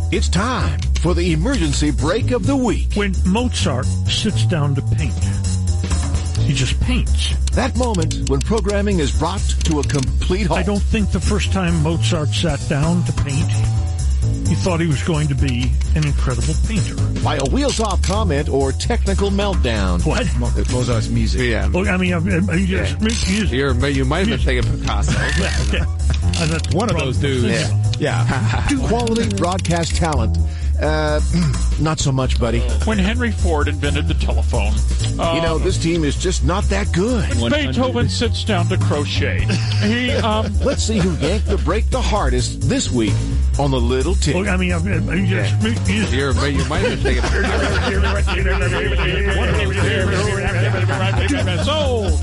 It's time for the emergency break of the week. When Mozart sits down to paint, he just paints. That moment when programming is brought to a complete halt. I don't think the first time Mozart sat down to paint, he thought he was going to be an incredible painter. By a wheels-off comment or technical meltdown. What? Mozart's music. Yeah. Look, I mean, You might have been thinking Picasso. Okay. That's One of those dudes. Yeah. Quality broadcast talent. Not so much, buddy. When Henry Ford invented the telephone. This team is just not that good. Beethoven sits down to crochet. Let's see who yanked the break the hardest this week on the Little Tip. Look, I mean, You might have been thinking Sold.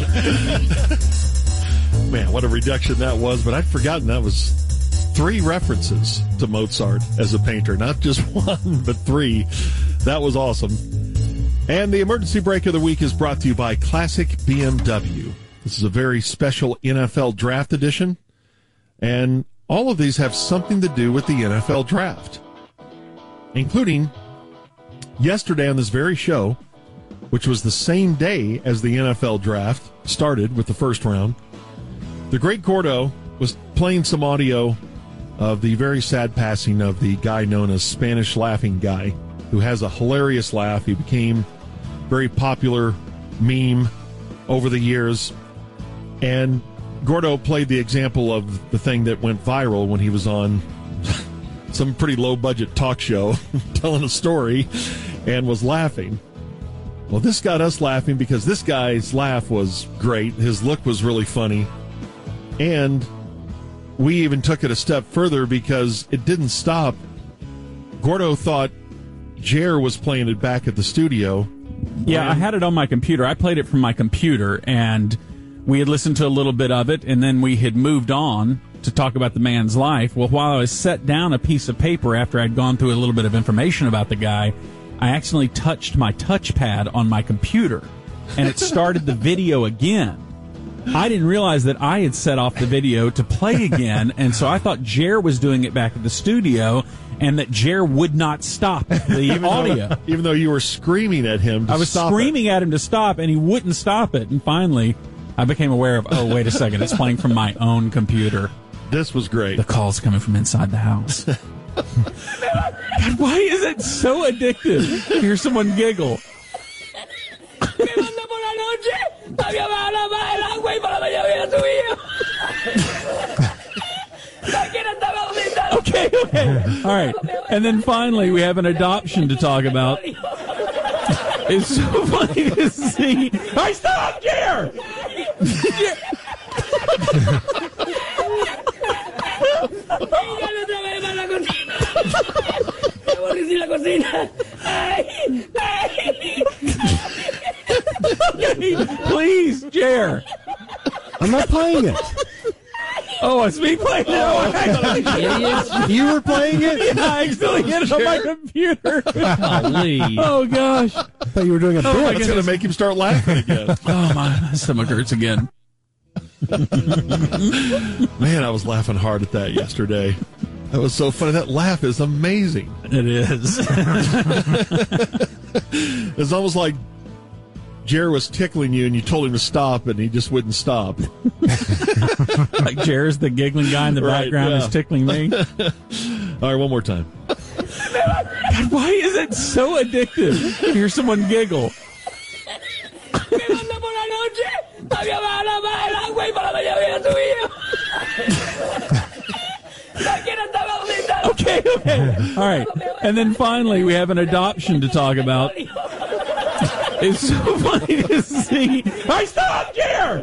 Man, what a reduction that was, but I'd forgotten that was 3 references to Mozart as a painter. Not just 1, but 3. That was awesome. And the emergency break of the week is brought to you by Classic BMW. This is a very special NFL draft edition, and all of these have something to do with the NFL draft, including yesterday on this very show, which was the same day as the NFL draft started with the first round. The great Gordo was playing some audio of the very sad passing of the guy known as Spanish Laughing Guy, who has a hilarious laugh. He became a very popular meme over the years. And Gordo played the example of the thing that went viral when he was on some pretty low-budget talk show telling a story and was laughing. Well, this got us laughing because this guy's laugh was great. His look was really funny. And we even took it a step further because it didn't stop. Gordo thought Jer was playing it back at the studio. Yeah, I had it on my computer. I played it from my computer, and we had listened to a little bit of it, and then we had moved on to talk about the man's life. Well, while I was set down a piece of paper after I'd gone through a little bit of information about the guy, I accidentally touched my touchpad on my computer, and it started the video again. I didn't realize that I had set off the video to play again, and so I thought Jer was doing it back at the studio, and that Jer would not stop the audio. Even though you were screaming at him to stop I was screaming at him to stop, and he wouldn't stop it. And finally, I became aware of, oh, wait a second, it's playing from my own computer. This was great. The call's coming from inside the house. God, why is it so addictive to hear someone giggle? Okay. All right. And then finally, we have an adoption to talk about. It's so funny to see. I stop, Jer! Please, Jer. I'm not playing it. Oh, it's me playing it. You were playing it? Yeah, I accidentally hit it on my computer. Oh, gosh. I thought you were doing a bit. It's going to make him start laughing again. Oh, my stomach hurts again. Man, I was laughing hard at that yesterday. That was so funny. That laugh is amazing. It is. It's almost like Jer was tickling you and you told him to stop and he just wouldn't stop. Like Jer's the giggling guy in the background is tickling me. All right, one more time. God, why is it so addictive to hear someone giggle? Okay. All right. And then finally, we have an adoption to talk about. It's so funny to see. I stop, Jer!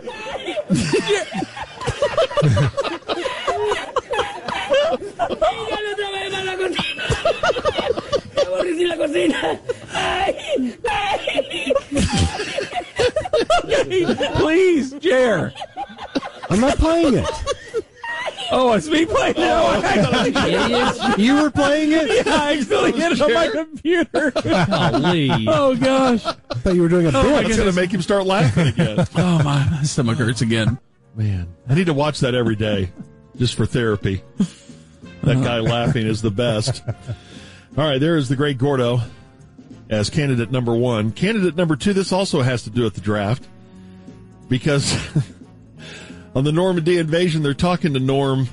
Please, Jer. I'm not playing it. Oh, it's me playing it. You were playing it? Yeah, I accidentally hit it on my computer. Oh, gosh. I thought you were doing a bit. It's going to make him start laughing again. Oh, my stomach hurts again. Man, I need to watch that every day just for therapy. That guy laughing is the best. All right, there is the great Gordo as candidate number 1. Candidate number 2, this also has to do with the draft, because on the Normandy invasion, they're talking to Norm.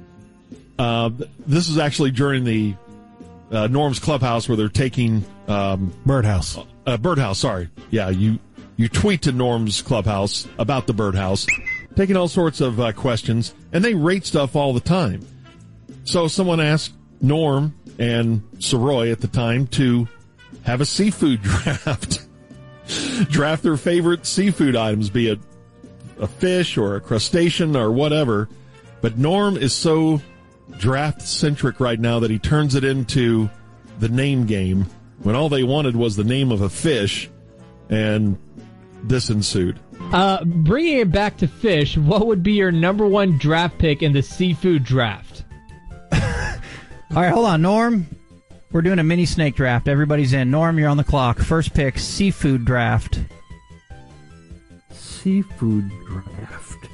This is actually during the Norm's Clubhouse where they're taking... Birdhouse. Birdhouse, sorry. Yeah, you tweet to Norm's Clubhouse about the birdhouse, taking all sorts of questions, and they rate stuff all the time. So someone asked Norm and Soroy at the time to have a seafood draft. Draft their favorite seafood items, be it a fish or a crustacean or whatever. But Norm is so draft-centric right now that he turns it into the name game, when all they wanted was the name of a fish, and this ensued. Bringing it back to fish, what would be your number 1 draft pick in the seafood draft? All right, hold on, Norm. We're doing a mini snake draft. Everybody's in. Norm, you're on the clock. First pick, seafood draft. Seafood draft.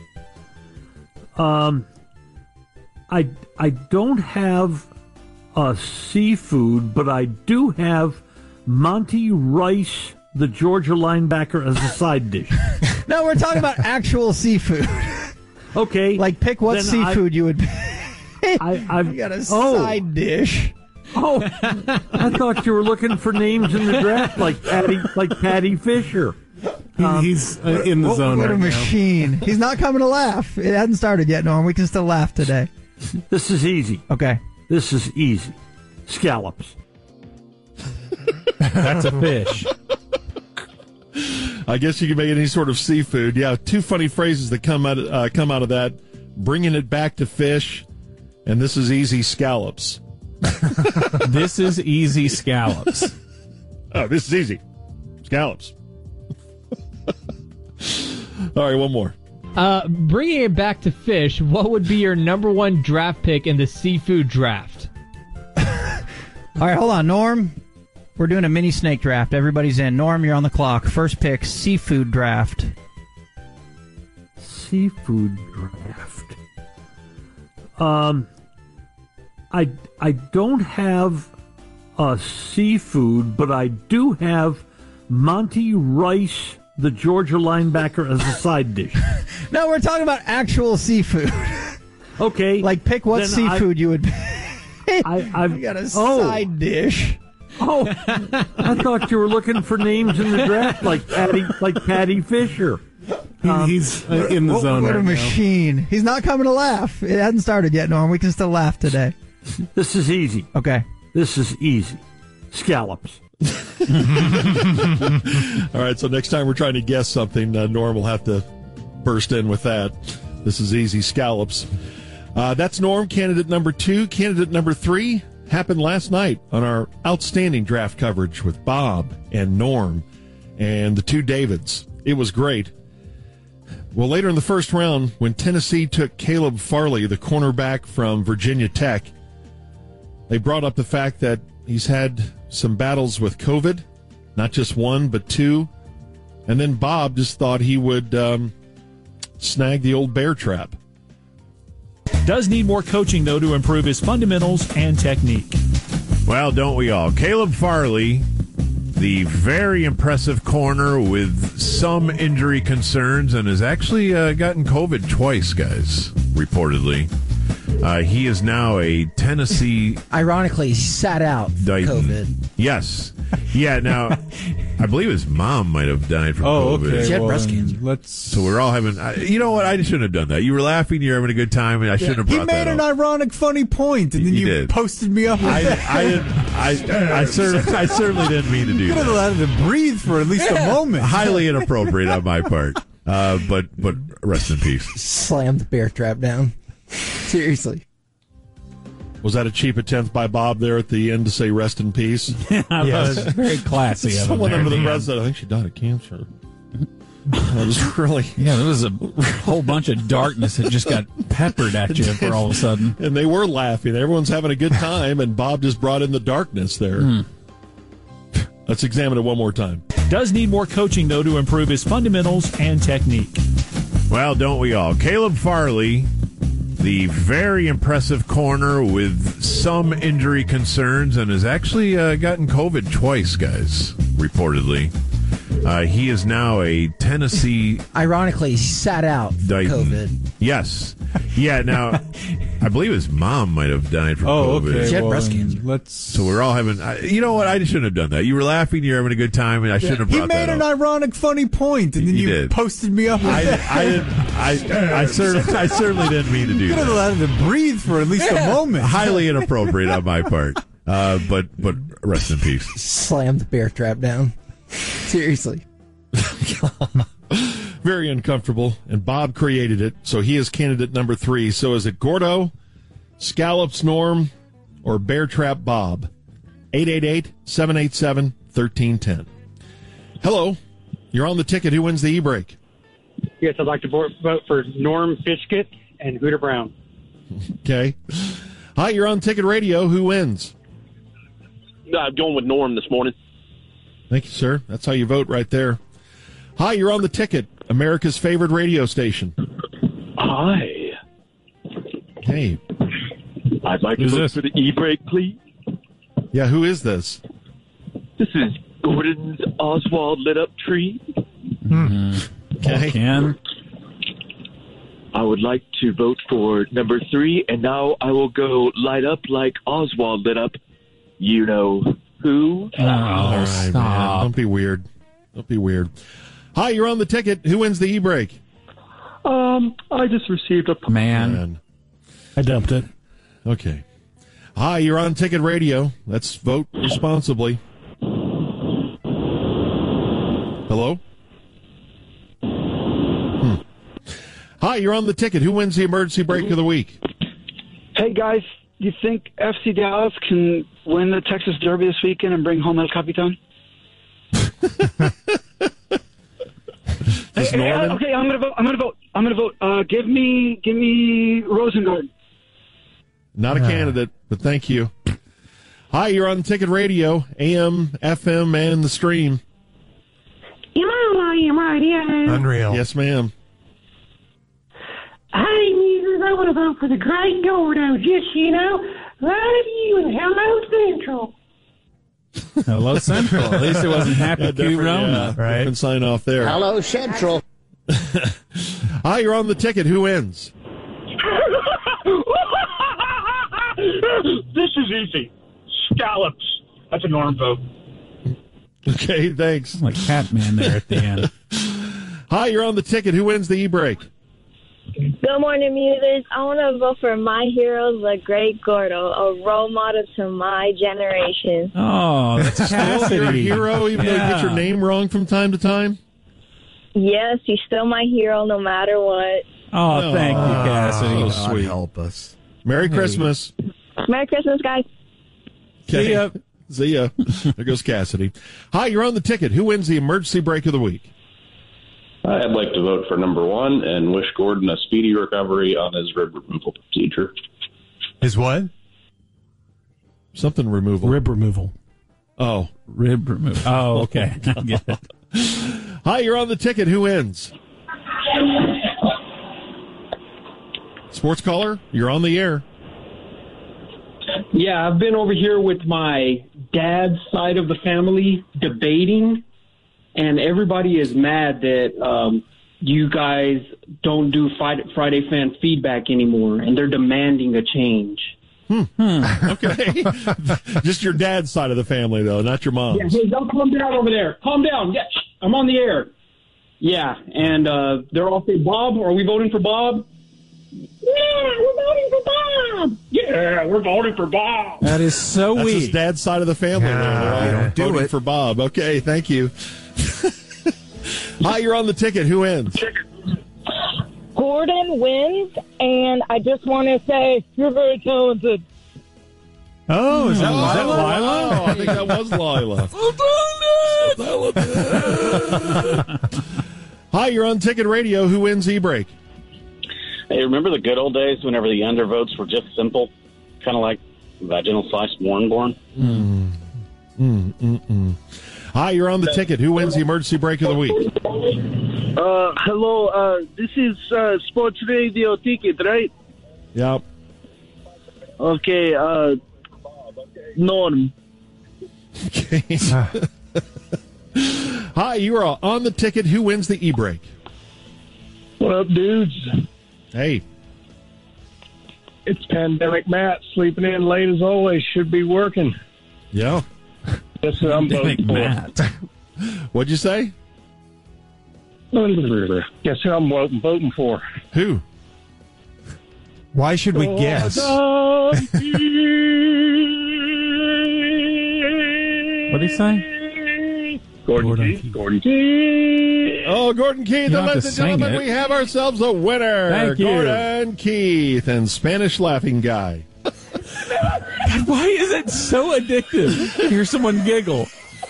I don't have a seafood, but I do have Monty Rice, the Georgia linebacker, as a side dish. No, we're talking about actual seafood. Okay. Like, pick what seafood you would pick. I've got a side dish. Oh, I thought you were looking for names in the draft, like Patty Fisher. He's in the zone What right a machine. now. He's not coming to laugh. It hasn't started yet, Norm. We can still laugh today. This is easy. Okay. This is easy. Scallops. That's a fish. I guess you can make any sort of seafood. Yeah, 2 funny phrases that come out of that. Bringing it back to fish, and this is easy, scallops. This is easy, scallops. Oh, this is easy. Scallops. All right, one more. Bringing it back to fish, what would be your number 1 draft pick in the seafood draft? All right, hold on, Norm. We're doing a mini snake draft. Everybody's in. Norm, you're on the clock. First pick, seafood draft. Seafood draft. I don't have a seafood, but I do have Monty Rice, the Georgia linebacker, as a side dish. No, we're talking about actual seafood. Okay. Like, pick what seafood you would pick. I've got a side dish. Oh, I thought you were looking for names in the draft, like Patty Fisher. He's in the zone What right a now. machine. He's not coming to laugh. It hasn't started yet, Norm. We can still laugh today. This is easy. Okay. This is easy. Scallops. All right, so next time we're trying to guess something, Norm will have to burst in with that. This is easy, scallops. That's Norm, candidate number 2. Candidate number 3 happened last night on our outstanding draft coverage with Bob and Norm and the 2 Davids. It was great. Well, later in the first round, when Tennessee took Caleb Farley, the cornerback from Virginia Tech, they brought up the fact that he's had some battles with COVID, not just 1, but 2. And then Bob just thought he would snag the old bear trap. Does need more coaching, though, to improve his fundamentals and technique. Well, don't we all? Caleb Farley, the very impressive corner with some injury concerns, and has actually gotten COVID twice, guys, reportedly. He is now a Tennessee... Ironically, he sat out COVID. Yes. Yeah, now, I believe his mom might have died from COVID. Okay. She had breast cancer. So we're all having... you know what? I shouldn't have done that. You were laughing, you're having a good time, and I shouldn't have brought that up. He made an ironic, funny point, and then you posted me up. I certainly didn't mean to do You could have that. let him breathe for at least a moment. Highly inappropriate on my part. But rest in peace. Slammed the bear trap down. Seriously. Was that a cheap attempt by Bob there at the end to say rest in peace? Yes. Very classy of him Someone there under at the the breath said, I think she died of cancer. That was really... Yeah, there was a whole bunch of darkness that just got peppered at you for all of a sudden. And they were laughing. Everyone's having a good time, and Bob just brought in the darkness there. Let's examine it one more time. Does need more coaching, though, to improve his fundamentals and technique. Well, don't we all? Caleb Farley, the very impressive corner with some injury concerns and has actually gotten COVID twice, guys, reportedly. He is now a Tennessee... Ironically, he sat out for Titan. COVID. Yes. Yeah, now, I believe his mom might have died from COVID. Okay. She had breast cancer. So we're all having... you know what? I shouldn't have done that. You were laughing, you're having a good time, and I shouldn't have brought that up. He made an ironic, funny point, and then you posted me up with I certainly didn't mean to do You could have that. allowed him to breathe for at least a moment. Highly inappropriate on my part. But rest in peace. Slammed the bear trap down. Seriously. Very uncomfortable, and Bob created it, so he is candidate number 3. So is it Gordo, Scallops Norm, or Bear Trap Bob? 888-787-1310. Hello, you're on the ticket. Who wins the e-break? Yes, I'd like to vote for Norm Fishkett and Hooter Brown. Okay. Hi, you're on Ticket Radio. Who wins? I'm going with Norm this morning. Thank you, sir. That's how you vote right there. Hi, you're on the ticket. America's favorite radio station. Hi. Hey. I'd like to vote for the e-break, please. Yeah, who is this? This is Gordon's Oswald Lit Up Tree. Okay. Ken? I would like to vote for number 3, and now I will go light up like Oswald lit up. You know who? All right, man. Don't be weird. Don't be weird. Hi, you're on the ticket. Who wins the e-break? I just received a... Man. I dumped it. Okay. Hi, you're on Ticket Radio. Let's vote responsibly. Hello? Hi, you're on the ticket. Who wins the emergency break of the week? Hey, guys. You think FC Dallas can win the Texas Derby this weekend and bring home El Capitan? Okay, I'm gonna vote. Give me Rosengard. Not a candidate, but thank you. Hi, you're on Ticket Radio, AM, FM, and the stream. Unreal. Yes, ma'am. Hey, users, I want to vote for the great Gordo. Just, love you and hello, Central. Hello, Central. At least it wasn't Happy Q Rona. Right. Different sign off there. Hello, Central. Hi, you're on the ticket. Who wins? This is easy. Scallops. That's a Norm vote. Okay, thanks. Like Catman there at the end. Hi, you're on the ticket. Who wins the e-break? Good morning, musers. I want to vote for my hero, the great Gordo, a role model to my generation. Oh, that's Cassidy. You're a hero, even though you get your name wrong from time to time? Yes, he's still my hero no matter what. Oh, thank you, Cassidy. So sweet. Help us. Merry Christmas. Merry Christmas, guys. Okay. See ya. There goes Cassidy. Hi, you're on the ticket. Who wins the emergency break of the week? I'd like to vote for number 1 and wish Gordon a speedy recovery on his rib removal procedure. His what? Something removal. Rib removal. Oh. Rib removal. Oh, okay. I get it. Hi, you're on the ticket. Who wins? Sports caller, you're on the air. Yeah, I've been over here with my dad's side of the family debating, and everybody is mad that you guys don't do Friday fan feedback anymore, and they're demanding a change. Okay. Just your dad's side of the family, though, not your mom's. Yeah, hey, don't calm down over there. Calm down. Yeah, I'm on the air. Yeah, and they're all saying, Bob, are we voting for Bob? Yeah, we're voting for Bob. Yeah, we're voting for Bob. That is so That's weak. his dad's side of the family. Don't do voting it. for Bob. Okay, thank you. Hi, you're on the ticket. Who wins? Gordon wins, and I just want to say you're very talented. Oh, is that Lila? Lila? Oh, I think that was Lila. Hi, you're on Ticket Radio. Who wins e-break? Hey, remember the good old days whenever the undervotes were just simple? Kind of like vaginal sliced Warrenborn? Hi, you're on the ticket. Who wins the emergency break of the week? Hello, this is Sports Radio Ticket, right? Yep. Okay, Norm. Okay. Hi, you are on the ticket. Who wins the e-break? What up, dudes? Hey. It's Pandemic Matt, sleeping in late as always. Should be working. Yeah. Guess who I'm voting for? Matt. What'd you say? Guess who I'm voting for? Who? Why should we guess? What did he say? Gordon Keith. Oh, Gordon Keith. You And don't have ladies to and sing gentlemen, it. we have ourselves a winner. Thank you. Gordon Keith and Spanish Laughing Guy. God, why is it so addictive to hear someone giggle?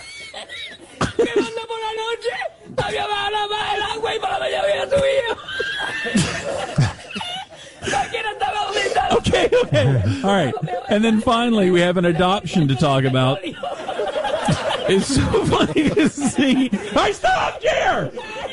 Okay. All right. And then finally, we have an adoption to talk about. It's so funny to see. I stop, Jer!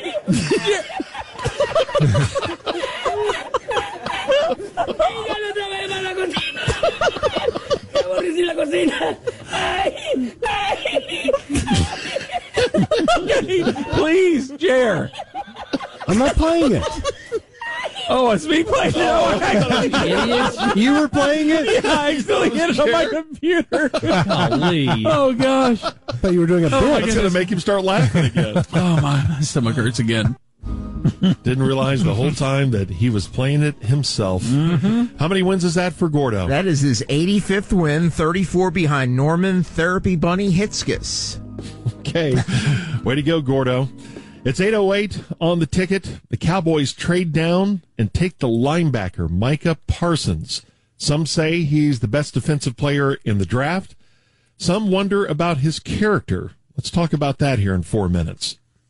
Please, Jer. I'm not playing it. Oh, it's me playing it. You were playing it? Yeah, I accidentally hit it on my computer. Golly. Oh, gosh. I thought you were doing a Oh, my bit. It's going to make him start laughing again. Oh, my stomach hurts again. Didn't realize the whole time that he was playing it himself. Mm-hmm. How many wins is that for Gordo? That is his 85th win, 34 behind Norman Therapy Bunny Hitzkis. Okay. Way to go, Gordo. It's 8:08 on the ticket. The Cowboys trade down and take the linebacker, Micah Parsons. Some say he's the best defensive player in the draft. Some wonder about his character. Let's talk about that here in 4 minutes.